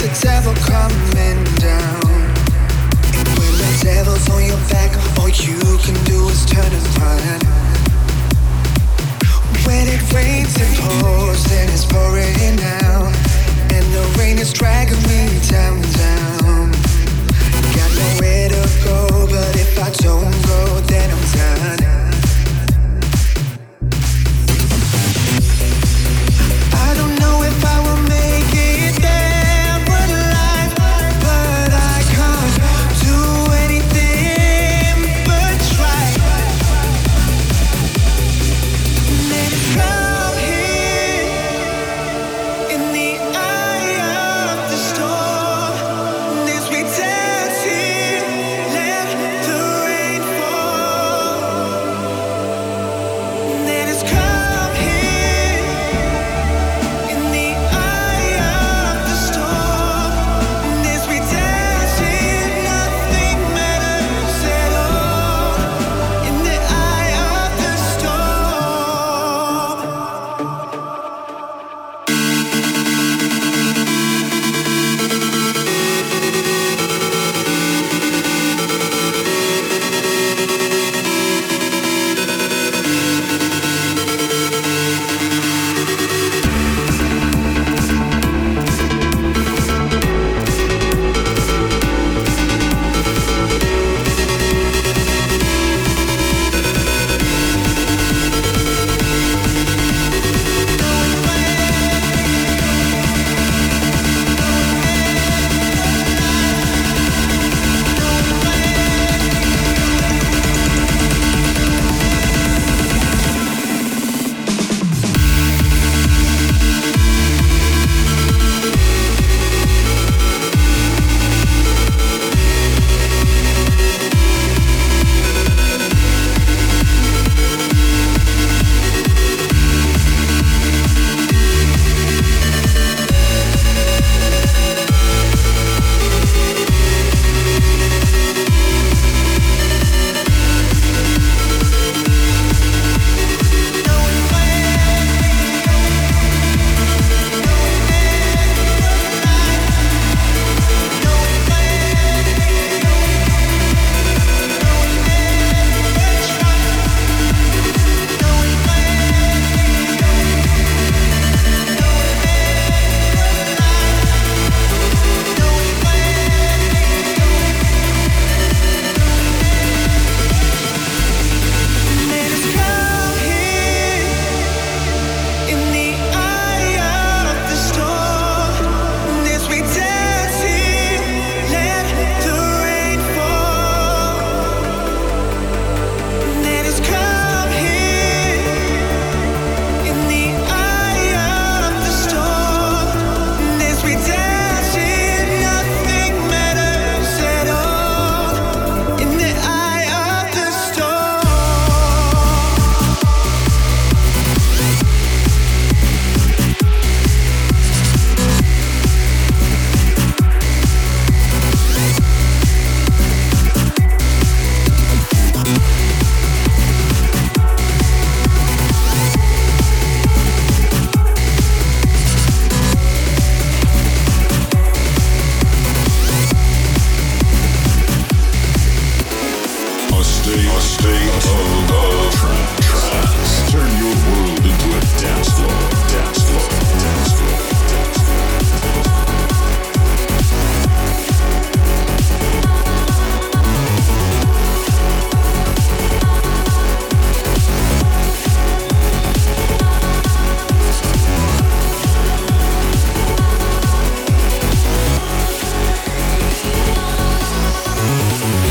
devil coming down. And when the devil's on your back, all you can do is turn and run. When it rains and pours and it's pouring down, and the rain is dragging me down, down. Got nowhere to go, but if I don't go, then I'm done. I don't know if I will make it there, but alive, but I can't do anything but try. Let it come here in the eye of the storm. As we dance here, let the rain fall. Let us come here in the eye of the storm. As we dance here, nothing matters at all. In the eye of the storm. Let us come here in the eye of the storm. As we dance here, let the rain fall. Let us come here in the eye of the storm. As we dance here, nothing matters at all. In the eye of the storm. A state of trance. Turn your world into a dance floor. Dance floor. Dance floor.